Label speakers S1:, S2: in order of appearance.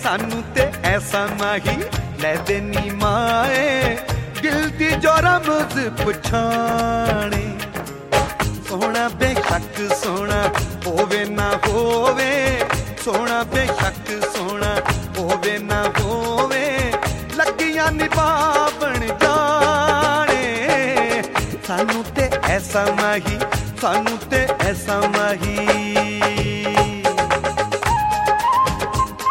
S1: सानू ते ऐसा माही लै देनी माए, दिल दी जो रमज पछाणे। सोना बेशक सोना होवे ना होवे, सोना बेशक सोना होवे ना होवे, लगियां निभावण जाने। सानू ते ऐसा माही, सानू ते ऐसा माही।